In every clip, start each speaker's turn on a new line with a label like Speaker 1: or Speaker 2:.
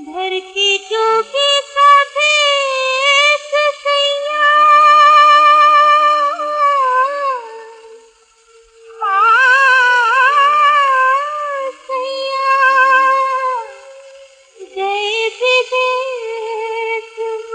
Speaker 1: घर की जोगी साधे ससैया सैया गए विदेश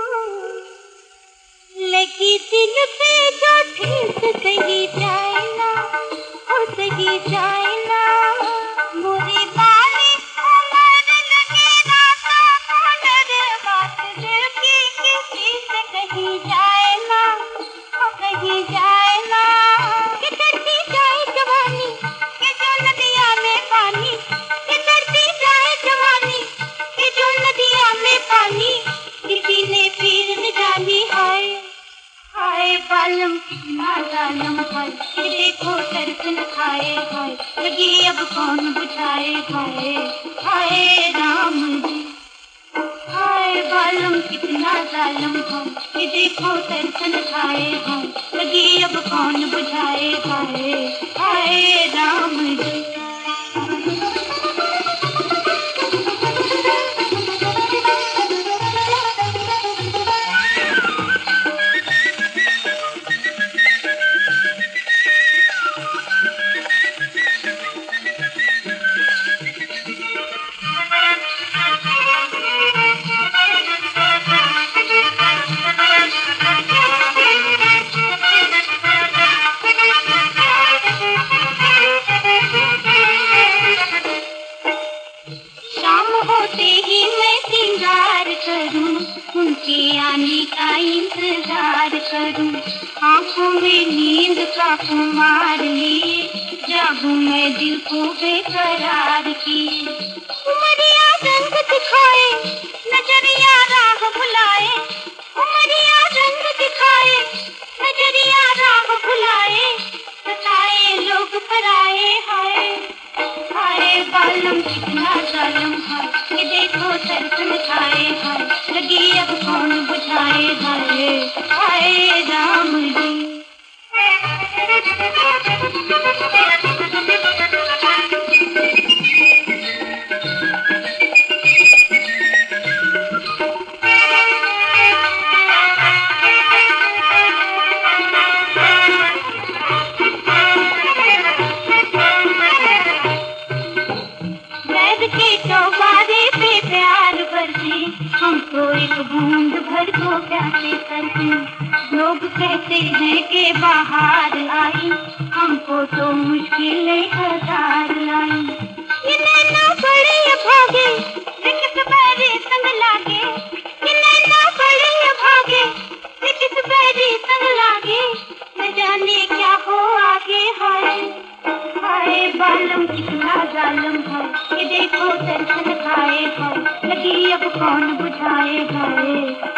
Speaker 1: लगी दिल पे जो ठेस सही जाए ना हो सही जाए ना बुरी बाली उमर लगे राता कलर बात दिल की किसी से कही जाए ना हो कही जाए ना कि चढ़ती जाए जवानी कि जो नदिया में पानी कि चढ़ती जाए जवानी कि जो नदिया में पानी किसी ने फिर न जानी है हाय बालम कितना जालम है ये देखो दर्शन खाए हाय लगी अब कौन बुझाए हाय हाय राम जी हाय बालम कितना जालम है ये देखो दर्शन खाए हाय लगी अब कौन बुझाए हाय हाय राम जी होते ही मैं सिंगार करूं उनके आने का इंतजार करूं आंखों में नींद का खुमार लिए जागूं मैं दिल को बेकरार किए उमरिया रंग दिखाए नजरिया राह बुलाए उमरिया रंग दिखाए नजरिया राह बुलाए बताए लोग पराए हाय हाय बालम कितना जालम है ये देखो दर्शन खाए हाय लगी अब कौन बुझाए हाय हाय राम जी के चौबारे पे प्यार बरसे हमको एक बूंद भर को प्यासे करके लोग कहते हैं कि बाहर आई हमको तो मुश्किलें हजार लाई ये नैना बड़े भागे किस बैरी संग लागे ये नैना बड़े भागे किस बैरी संग लागे न जाने क्या हो आगे हाय हाय बालम कितना जालम है ये देखो दर्शन खाए हाय लगी अब कौन बुझाए हाय